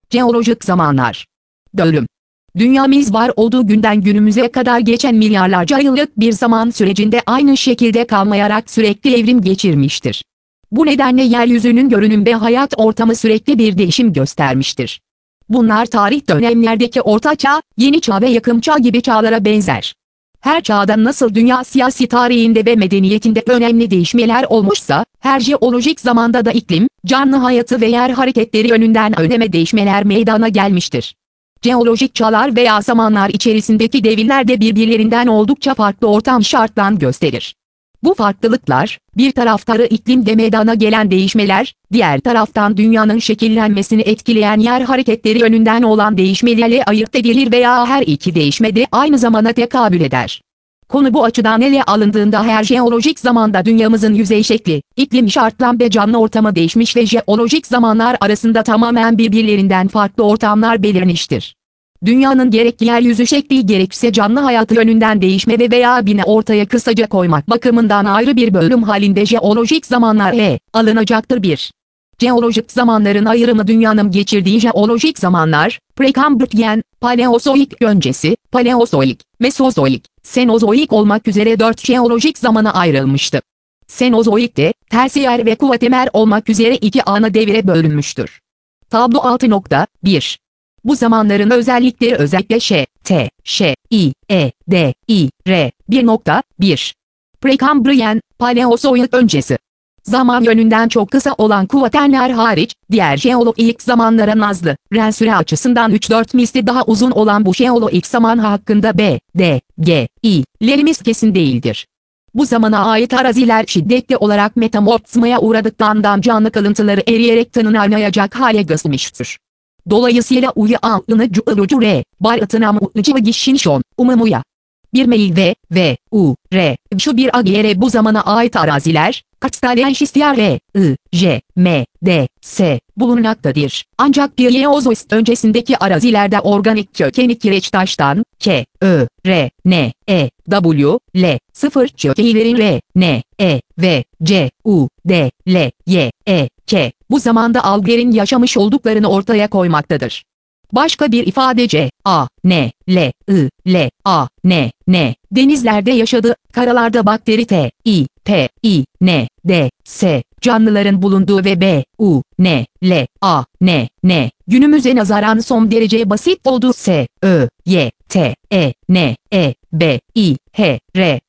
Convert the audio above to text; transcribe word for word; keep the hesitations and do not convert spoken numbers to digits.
Jeolojik zamanlar. Bölüm. Dünyamız var olduğu günden günümüze kadar geçen milyarlarca yıllık bir zaman sürecinde aynı şekilde kalmayarak sürekli evrim geçirmiştir. Bu nedenle yeryüzünün görünüm ve hayat ortamı sürekli bir değişim göstermiştir. Bunlar tarih dönemlerdeki Orta Çağ, Yeni Çağ ve Yakın Çağ gibi çağlara benzer. Her çağda nasıl dünya siyasi tarihinde ve medeniyetinde önemli değişmeler olmuşsa, her jeolojik zamanda da iklim, canlı hayatı ve yer hareketleri yönünden önemli değişmeler meydana gelmiştir. Jeolojik çağlar veya zamanlar içerisindeki devirler de birbirlerinden oldukça farklı ortam şartlarını gösterir. Bu farklılıklar, bir taraftarı iklimde meydana gelen değişmeler, diğer taraftan dünyanın şekillenmesini etkileyen yer hareketleri yönünden olan değişmelerle ayırt edilir veya her iki değişme de aynı zamana tekabül eder. Konu bu açıdan ele alındığında her jeolojik zamanda dünyamızın yüzey şekli, iklim şartları ve canlı ortamı değişmiş ve jeolojik zamanlar arasında tamamen birbirlerinden farklı ortamlar belirmiştir. Dünyanın gerek yeryüzü şekli gerekse canlı hayatı yönünden değişme ve veya bine ortaya kısaca koymak bakımından ayrı bir bölüm halinde jeolojik zamanlar ele alınacaktır. bir. Jeolojik zamanların ayrımı. Dünyanın geçirdiği jeolojik zamanlar, Prekambriyen, Paleozoik öncesi, Paleozoik, Mesozoik, Senozoik olmak üzere dört jeolojik zamana ayrılmıştı. Senozoik'te, Tersiyer ve Kuvaterner olmak üzere iki ana devre bölünmüştür. Tablo altı nokta bir. Bu zamanların özellikleri özellikle Ş, T, Ş, I, E, D, I, R. bir nokta bir. Prekambriyen, Paleozoik öncesi. Zaman yönünden çok kısa olan Kuvaterner hariç, diğer jeolojik zamanlara nazlı, ren süre açısından üç dört misli daha uzun olan bu jeolojik zaman hakkında B, D, G, İ'lerimiz kesin değildir. Bu zamana ait araziler şiddetli olarak metamorfizmaya uğradıklarından canlı kalıntıları eriyerek tanınamayacak hale gelmiştir. Dolayısıyla uyu altını cuğulucu R, bar ıtınam uğucu ve gişinşon, umumuya. Bir meyil V, V, U, R, şu bir agere bu zamana ait araziler, Katstalensistiyar R, I, J, M, D, S, bulunmaktadır. Ancak Paleozoist öncesindeki arazilerde organik kökenli kireç taştan, K, Ö, R, N, E, W, L, sıfır çökeylerin R, N, E, V, C, U, D, L, Y, E, K, bu zamanda alglerin yaşamış olduklarını ortaya koymaktadır. Başka bir ifade C, A, N, L, I, L, A, N, N, denizlerde yaşadı, karalarda bakteri T, I, P, I, N, D, S, canlıların bulunduğu ve B, U, N, L, A, N, N, günümüze nazaran son derece basit olduğu S, Ö, Y, T, E, N, E, B, I, H, R,